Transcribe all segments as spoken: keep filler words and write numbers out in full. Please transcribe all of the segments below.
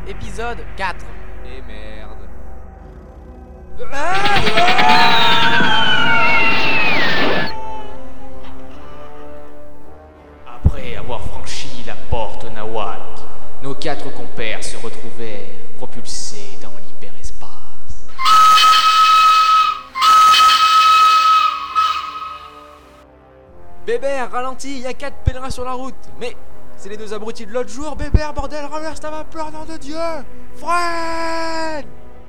épisode quatre. Et merde. Après avoir franchi la porte Nawak, nos quatre compères se retrouvèrent propulsés dans l'hyperespace. Bébert, ralentis, y a quatre pèlerins sur la route. Mais c'est les deux abrutis de l'autre jour. Bébert, bordel, renverse ta vapeur, nom de Dieu. Freine.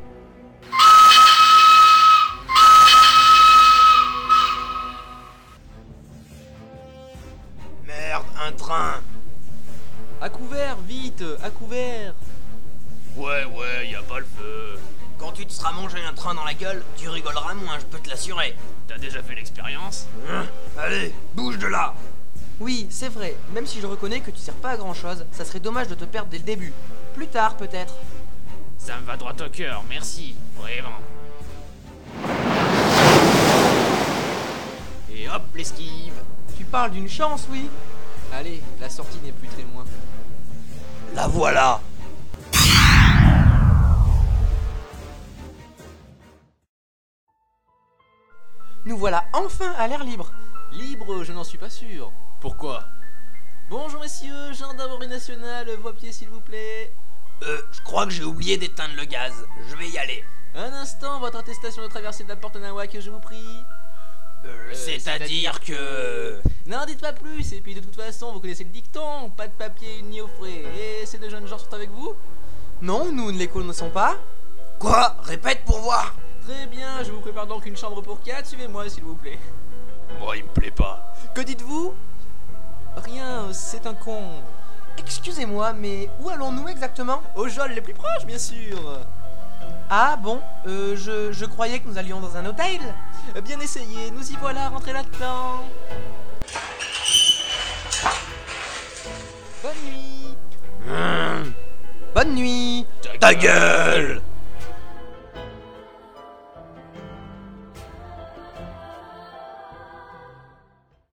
Merde, un train. À couvert, vite, à couvert. Ouais, ouais, y a pas le feu. Quand tu te seras mangé un train dans la gueule, tu rigoleras moins, je peux te l'assurer. T'as déjà fait l'expérience? Hein? Allez, bouge de là. Oui, c'est vrai, même si je reconnais que tu sers pas à grand chose, ça serait dommage de te perdre dès le début. Plus tard, peut-être. Ça me va droit au cœur, merci, vraiment. Et hop, l'esquive. Tu parles d'une chance, oui. Allez, la sortie n'est plus très loin. La voilà. Nous voilà enfin à l'air libre. Libre, je n'en suis pas sûr. Pourquoi? Bonjour messieurs, gendarmerie nationale, vos pieds s'il vous plaît. Euh, je crois que j'ai oublié d'éteindre le gaz. Je vais y aller. Un instant, votre attestation de traversée de la porte Nawak, je vous prie. Euh, C'est-à-dire que... Non, dites pas plus, et puis de toute façon, vous connaissez le dicton, pas de papier ni au frais. Et ces deux jeunes gens sont avec vous? Non, nous ne les connaissons pas. Quoi? Répète pour voir. Très bien, je vous prépare donc une chambre pour quatre, suivez-moi s'il vous plaît. Moi, il me plaît pas. Que dites-vous? Rien, c'est un con. Excusez-moi, mais où allons-nous exactement? Aux geôles les plus proches, bien sûr. Ah bon, euh, je, je croyais que nous allions dans un hôtel. Bien essayé, nous y voilà, rentrez là-dedans. Bonne nuit. Hum, Bonne nuit. ta gueule.